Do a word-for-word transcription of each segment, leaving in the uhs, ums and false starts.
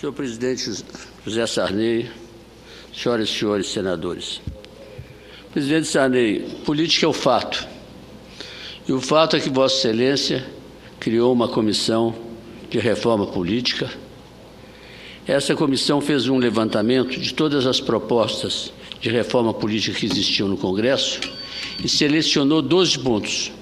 Senhor presidente José Sarney, senhoras e senhores senadores. Presidente Sarney, política é o fato. E o fato é que Vossa Excelência criou uma comissão de reforma política. Essa comissão fez um levantamento de todas as propostas de reforma política que existiam no Congresso e selecionou doze pontos.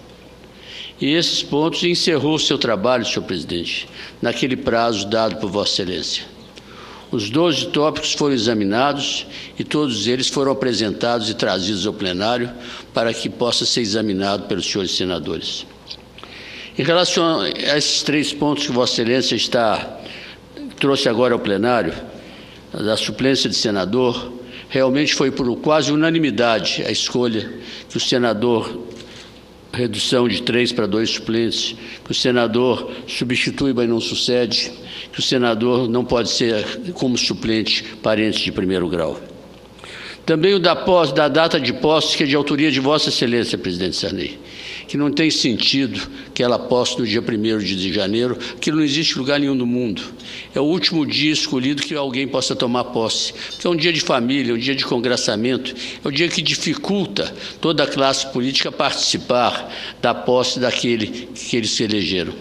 E esses pontos encerrou o seu trabalho, senhor presidente, naquele prazo dado por Vossa Excelência. Os doze tópicos foram examinados e todos eles foram apresentados e trazidos ao plenário para que possa ser examinado pelos senhores senadores. Em relação a esses três pontos que Vossa Excelência está, trouxe agora ao plenário, da suplência de senador, realmente foi por quase unanimidade a escolha que o senador redução de três para dois suplentes, que o senador substitui, mas não sucede, que o senador não pode ser, como suplente, parente de primeiro grau. Também o da, posse, da data de posse, que é de autoria de Vossa Excelência, presidente Sarney, que não tem sentido que ela posse no dia primeiro de janeiro, que não existe lugar nenhum no mundo. É o último dia escolhido que alguém possa tomar posse, porque é um dia de família, um dia de congraçamento, é um dia que dificulta toda a classe política participar da posse daquele que eles se elegeram.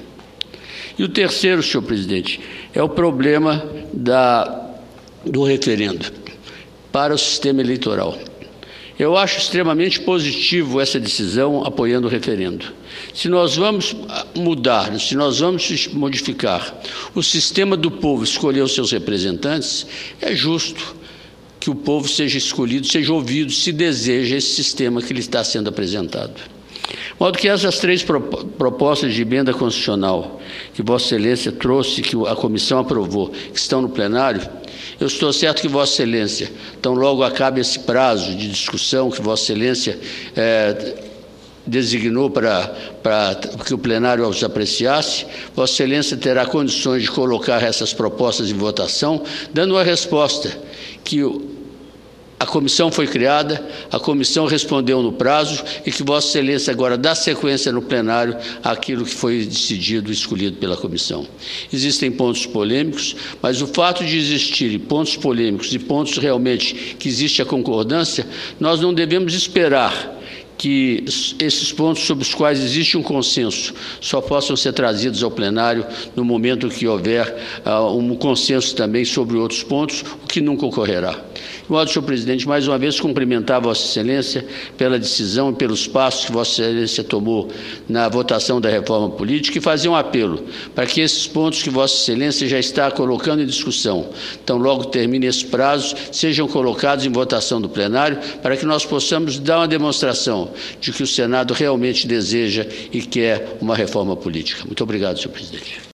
E o terceiro, senhor presidente, é o problema da, do referendo para o sistema eleitoral. Eu acho extremamente positivo essa decisão apoiando o referendo. Se nós vamos mudar, se nós vamos modificar o sistema do povo escolher os seus representantes, é justo que o povo seja escolhido, seja ouvido, se deseja esse sistema que lhe está sendo apresentado. De modo que essas três propostas de emenda constitucional que Vossa Excelência trouxe, que a comissão aprovou, que estão no plenário, eu estou certo que Vossa Excelência, tão logo acabe esse prazo de discussão que Vossa Excelência é, designou para, para que o plenário os apreciasse, Vossa Excelência terá condições de colocar essas propostas em votação, dando uma resposta que o A comissão foi criada, a comissão respondeu no prazo e que Vossa Excelência agora dá sequência no plenário àquilo que foi decidido e escolhido pela comissão. Existem pontos polêmicos, mas o fato de existirem pontos polêmicos e pontos realmente que existe a concordância, nós não devemos esperar que esses pontos sobre os quais existe um consenso só possam ser trazidos ao plenário no momento que houver uh, um consenso também sobre outros pontos, o que nunca ocorrerá. De modo, senhor presidente, mais uma vez cumprimentar Vossa Excelência pela decisão e pelos passos que Vossa Excelência tomou na votação da reforma política e fazer um apelo para que esses pontos que Vossa Excelência já está colocando em discussão, então logo termine esse prazo, sejam colocados em votação do plenário para que nós possamos dar uma demonstração de que o Senado realmente deseja e quer uma reforma política. Muito obrigado, senhor presidente.